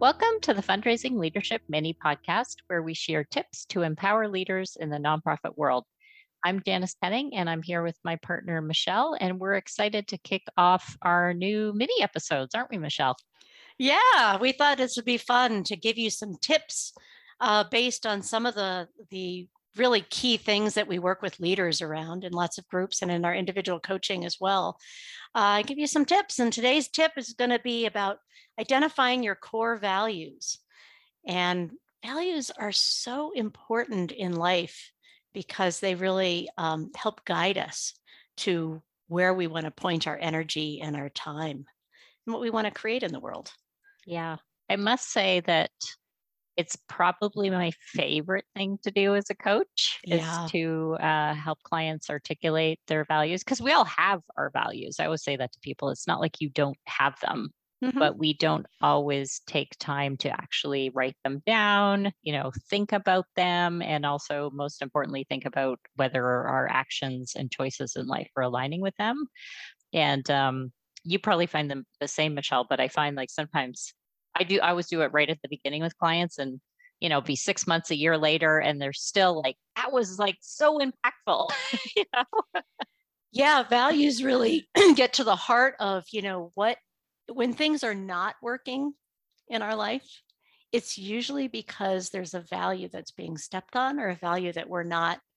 Welcome to the Fundraising Leadership Mini Podcast, where we share tips to empower leaders in the nonprofit world. I'm Janice Penning, and I'm here with my partner, Michelle, and we're excited to kick off our new mini episodes, aren't we, Michelle? Yeah, we thought this would be fun to give you some tips based on some of the really key things that we work with leaders around in lots of groups and in our individual coaching as well. Give you some tips, and today's tip is going to be about identifying your core values. And values are so important in life because they really help guide us to where we want to point our energy and our time and what we want to create in the world. Yeah, I must say that it's probably my favorite thing to do as a coach is Yeah. to help clients articulate their values because we all have our values. I always say that to people. It's not like you don't have them, Hmm. but we don't always take time to actually write them down, think about them, and also, most importantly, think about whether our actions and choices in life are aligning with them. And you probably find them the same, Michelle, but I find like sometimes I always do it right at the beginning with clients and, be 6 months, a year later, and they're still like, that was like so impactful. you know? Yeah, values really get to the heart of, what when things are not working in our life, it's usually because there's a value that's being stepped on or a value that we're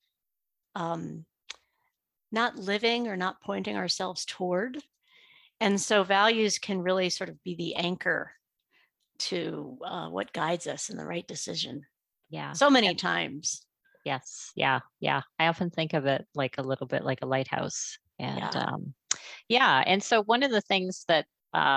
um, not living or not pointing ourselves toward. And so values can really sort of be the anchor to what guides us in the right decision. Yeah. So many times. Yes. Yeah. Yeah. I often think of it like a little bit like a lighthouse. And Yeah. yeah. And so one of the things that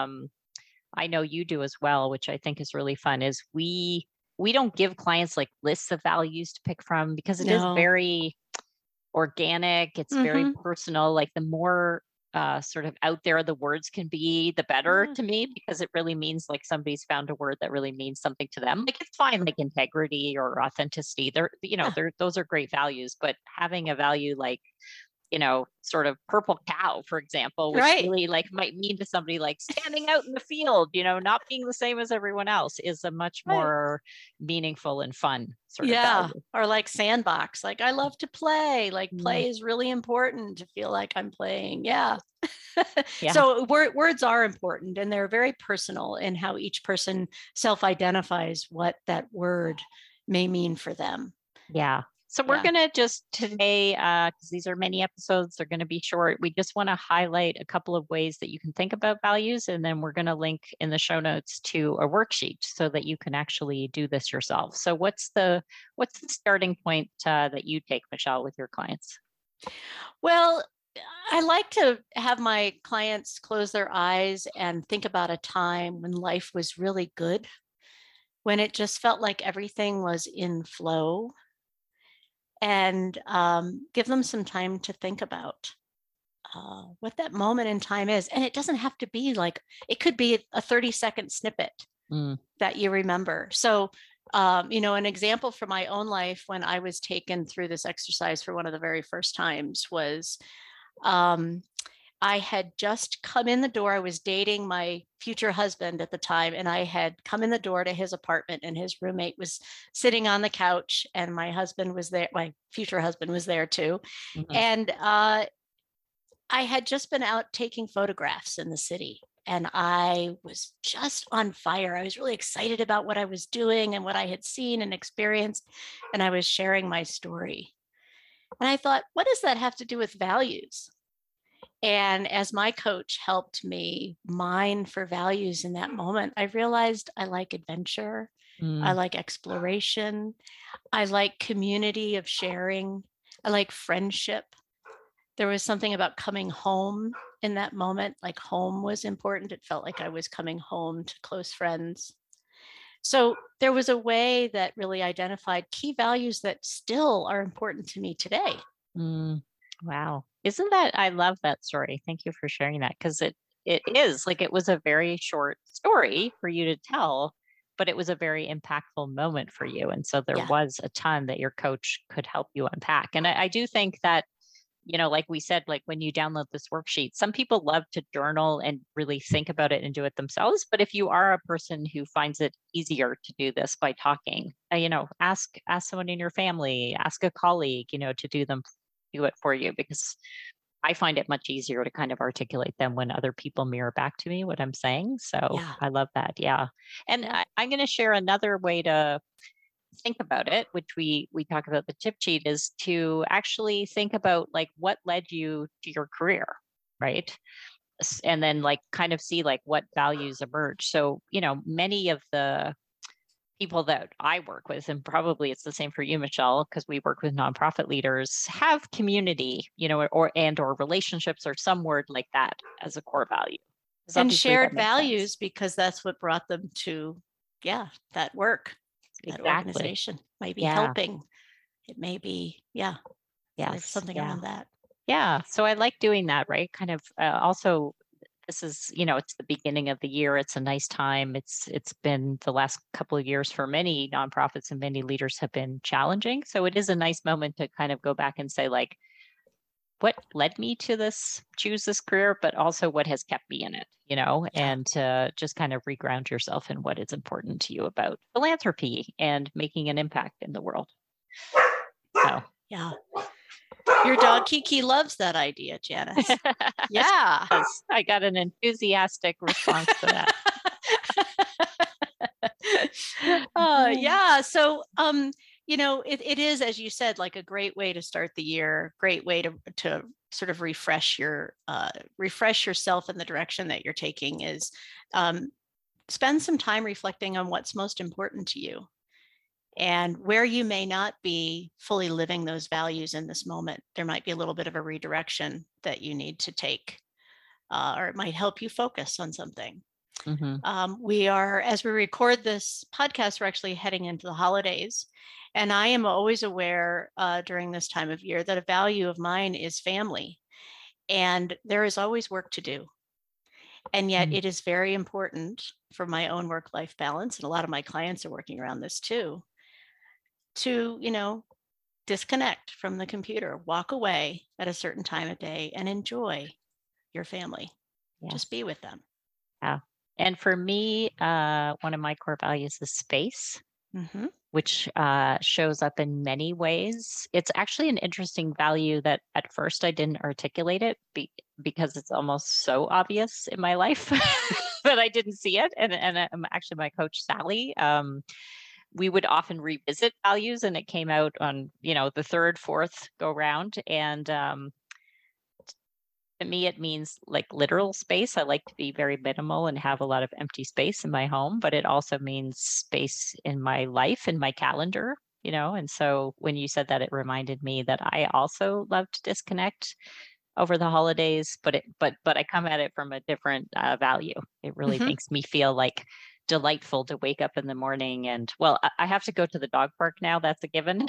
I know you do as well, which I think is really fun, is we don't give clients like lists of values to pick from because it is No. very organic. It's very Hmm. personal. Like the more sort of out there the words can be, the better Yeah. to me, because it really means like somebody's found a word that really means something to them. Like it's fine, like integrity or authenticity. Yeah. Those are great values, but having a value like, sort of purple cow, for example, which Right. really like might mean to somebody like standing out in the field, not being the same as everyone else is a much Right. more meaningful and fun sort of Yeah, value. or like sandbox, like, "I love to play," like, Mm, play is really important to feel like I'm playing, yeah. yeah. So, words are important, and they're very personal in how each person self-identifies what that word may mean for them. Yeah. So we're Yeah. going to just today, because these are many episodes, they're going to be short. We just want to highlight a couple of ways that you can think about values. And then we're going to link in the show notes to a worksheet so that you can actually do this yourself. So what's the starting point that you take, Michelle, with your clients? Well, I like to have my clients close their eyes and think about a time when life was really good, when it just felt like everything was in flow. And give them some time to think about what that moment in time is. And it doesn't have to be like, it could be a 30-second snippet Mm, that you remember. So, an example from my own life when I was taken through this exercise for one of the very first times was um, I had just come in the door. I was dating my future husband at the time, and I had come in the door to his apartment, and his roommate was sitting on the couch, and my husband was there. My future husband was there too. mhm. And I had just been out taking photographs in the city, and I was just on fire. I was really excited about what I was doing and what I had seen and experienced, and I was sharing my story. And I thought, what does that have to do with values? And as my coach helped me mine for values in that moment, I realized I like adventure. I Mm, like exploration. I like community of sharing. I like friendship. There was something about coming home in that moment, like home was important. It felt like I was coming home to close friends. So there was a way that really identified key values that still are important to me today. mm. Wow. Isn't that I love that story. Thank you for sharing that because it is like it was a very short story for you to tell, but it was a very impactful moment for you. And so there Yeah. was a ton that your coach could help you unpack. And I do think that like we said, like when you download this worksheet, some people love to journal and really think about it and do it themselves. But if you are a person who finds it easier to do this by talking, ask someone in your family, ask a colleague, to do it for you, because I find it much easier to kind of articulate them when other people mirror back to me what I'm saying. So Yeah. I love that. Yeah. And I'm going to share another way to think about it, which we talk about the tip sheet, is to actually think about like what led you to your career, right? And then like kind of see like what values emerge. So, many of the people that I work with, and probably it's the same for you, Michelle, because we work with nonprofit leaders, have community, or relationships or some word like that as a core value. And Obviously that shared makes sense. values, because that's what brought them to, that work, that Exactly. organization. Might be Yeah. helping. It may be, sort of Yes. something Yeah. around that. Yeah. So I like doing that, right? Kind of also, this is, it's the beginning of the year. It's a nice time. It's been the last couple of years for many nonprofits, and many leaders have been challenging. So it is a nice moment to kind of go back and say, like, what led me to choose this career, but also what has kept me in it, and to just kind of reground yourself in what is important to you about philanthropy and making an impact in the world. So. Yeah. Your dog Kiki loves that idea, Janice. Yeah. Yes, I got an enthusiastic response to that. Yeah. So, it is, as you said, like a great way to start the year, great way to sort of refresh yourself in the direction that you're taking, is spend some time reflecting on what's most important to you and where you may not be fully living those values in this moment. There might be a little bit of a redirection that you need to take, or it might help you focus on something. We are, as we record this podcast, we're actually heading into the holidays. And I am always aware during this time of year that a value of mine is family. And there is always work to do. And yet it is very important for my own work-life balance, and a lot of my clients are working around this too, to, disconnect from the computer, walk away at a certain time of day and enjoy your family. Yes. Just be with them. Yeah. And for me, one of my core values is space, which shows up in many ways. It's actually an interesting value that at first I didn't articulate it because it's almost so obvious in my life that I didn't see it. And actually my coach, Sally, we would often revisit values, and it came out on, the third, fourth go round. And to me, it means like literal space. I like to be very minimal and have a lot of empty space in my home, but it also means space in my life, in my calendar, And so when you said that, it reminded me that I also love to disconnect over the holidays, but I come at it from a different value. It really makes me feel like delightful to wake up in the morning and, well, I have to go to the dog park now. That's a given.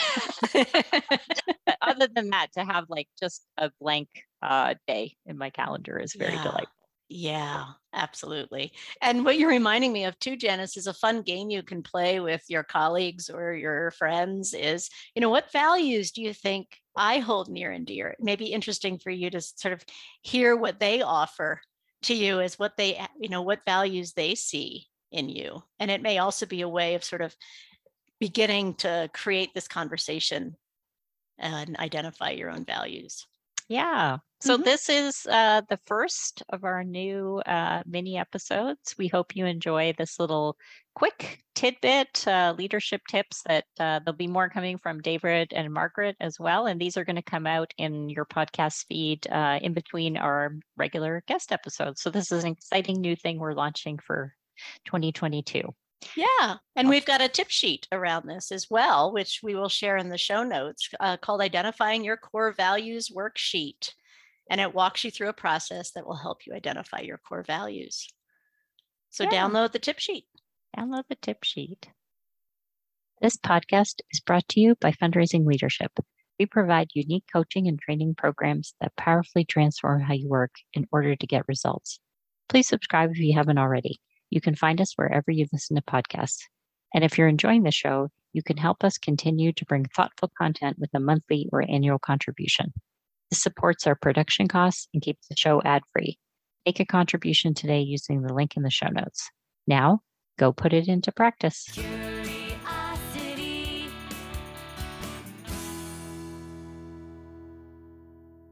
But other than that, to have like just a blank day in my calendar is very delightful. Yeah, absolutely. And what you're reminding me of too, Janice, is a fun game you can play with your colleagues or your friends is, what values do you think I hold near and dear? It may be interesting for you to sort of hear what they offer to you as what they, what values they see in you. And it may also be a way of sort of beginning to create this conversation and identify your own values. Yeah. So this is the first of our new mini episodes. We hope you enjoy this little quick tidbit, leadership tips that there'll be more coming from David and Margaret as well. And these are going to come out in your podcast feed in between our regular guest episodes. So this is an exciting new thing we're launching for 2022. Yeah. And we've got a tip sheet around this as well, which we will share in the show notes, called Identifying Your Core Values Worksheet. And it walks you through a process that will help you identify your core values. So download the tip sheet. Download the tip sheet. This podcast is brought to you by Fundraising Leadership. We provide unique coaching and training programs that powerfully transform how you work in order to get results. Please subscribe if you haven't already. You can find us wherever you listen to podcasts. And if you're enjoying the show, you can help us continue to bring thoughtful content with a monthly or annual contribution. This supports our production costs and keeps the show ad-free. Make a contribution today using the link in the show notes. Now, go put it into practice.